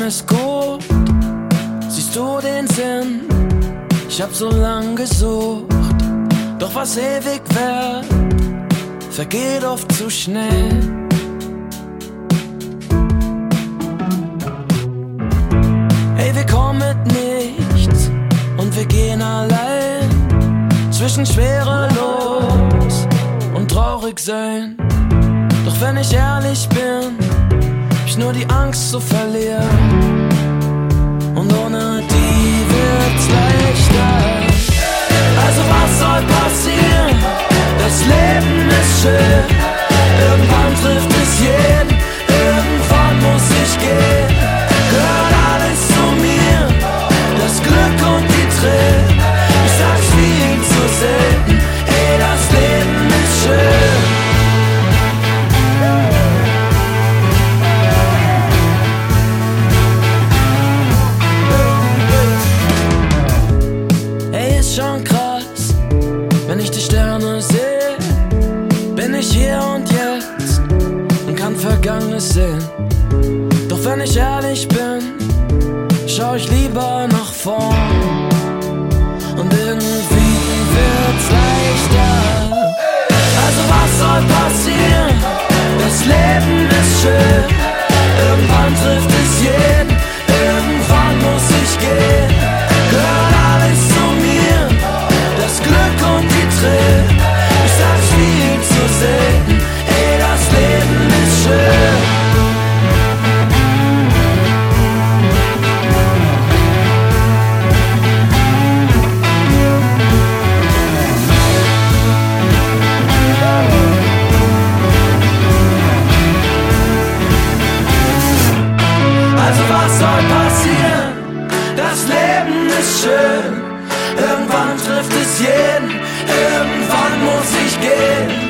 ist gut, siehst du den Sinn? Ich hab so lang gesucht, doch was ewig wird, vergeht oft zu schnell. Ey, wir kommen mit nichts und wir gehen allein zwischen schwerelos und traurig sein. Doch wenn ich ehrlich bin, hab ich nur die Angst zu verlieren. Und ohne die wird's leichter. Also was soll passieren? Das Leben ist schön. Irgendwann trifft es jeden. Irgendwann muss ich gehen. Gehört alles zu mir. Das Glück und die Tränen. Ich sag's viel zu selten. Ey, das Leben ist schön. Schon krass, wenn ich die Sterne sehe, bin ich hier und jetzt und kann Vergangenes sehen. Doch wenn ich ehrlich bin, schau ich lieber nach vorn und irgendwie wird's leichter. Also was soll passieren? Das Leben ist schön. Irgendwann trifft es jeden. Irgendwann muss ich gehen. Gehört alles zu mir. Das Glück und die Tränen. Ich sag's viel zu selten. Ey, das Leben ist schön. Also was soll passieren? Das Leben ist schön. Irgendwann trifft es jeden. Irgendwann muss ich gehen.